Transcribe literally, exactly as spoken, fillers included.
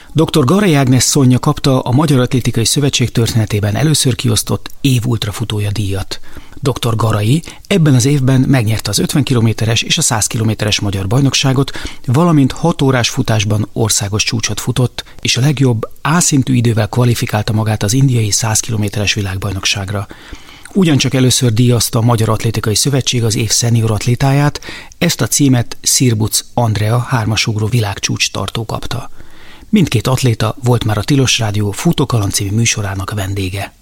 doktor Garai Ágnes Szonya kapta a Magyar Atlétikai Szövetség történetében először kiosztott év ultrafutója díjat. doktor Garai ebben az évben megnyerte az ötven kilométeres és a száz kilométeres magyar bajnokságot, valamint hat órás futásban országos csúcsot futott, és a legjobb A-szintű idővel kvalifikálta magát az indiai száz kilométeres világbajnokságra. Ugyancsak először díjazta a Magyar Atlétikai Szövetség az év szenior atlétáját, ezt a címet Szirbuc Andrea hármasugró világcsúcs tartó kapta. Mindkét atléta volt már a Tilos Rádió Futókaland című műsorának vendége.